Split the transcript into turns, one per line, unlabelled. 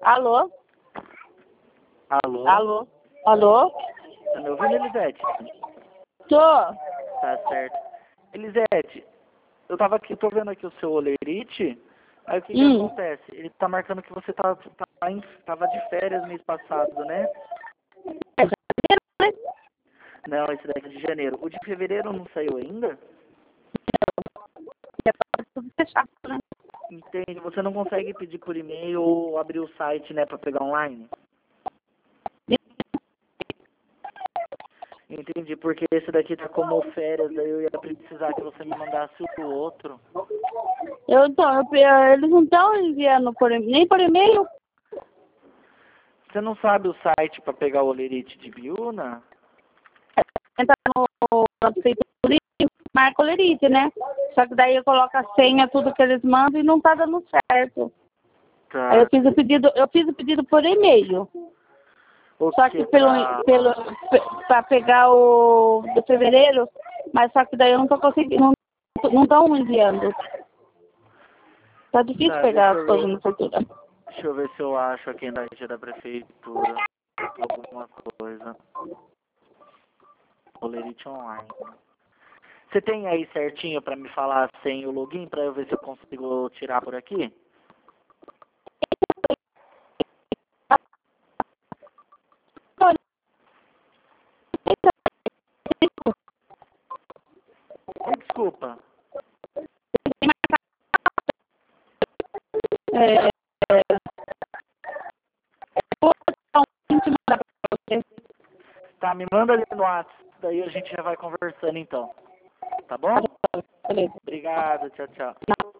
Alô?
Alô?
Alô? Alô?
Tá me ouvindo, Elisete?
Tô.
Tá certo. Elisete, eu tava aqui, tô vendo aqui o seu olerite. Aí o que que acontece? Ele tá marcando que você tava de férias mês passado, né? Não, esse daqui é de janeiro. O de fevereiro não saiu ainda?
Tudo fechado, né?
Entende? Você não consegue pedir por e-mail ou abrir o site, né, pra pegar online? Entendi, porque esse daqui tá como férias, daí eu ia precisar que você me mandasse o outro.
Eles não estão enviando nem por e-mail.
Você não sabe o site pra pegar o olerite de Biúna?
Entra na prefeitura e marca o lerite, né? Só que daí eu coloco a senha, tudo que eles mandam e não tá dando certo.
Tá.
Aí eu fiz o pedido por e-mail. Só que pra pegar o de fevereiro, mas só que daí eu não tô conseguindo, não estão enviando. Tá difícil pegar as coisas na prefeitura.
Deixa eu ver se eu acho aqui na rede da prefeitura alguma coisa. Olerite online. Você tem aí certinho pra me falar sem o login, pra eu ver se eu consigo tirar por aqui? Oi, desculpa. Tá, me manda ali no WhatsApp, daí a gente já vai conversando então. Tá bom? Obrigado, tchau, tchau.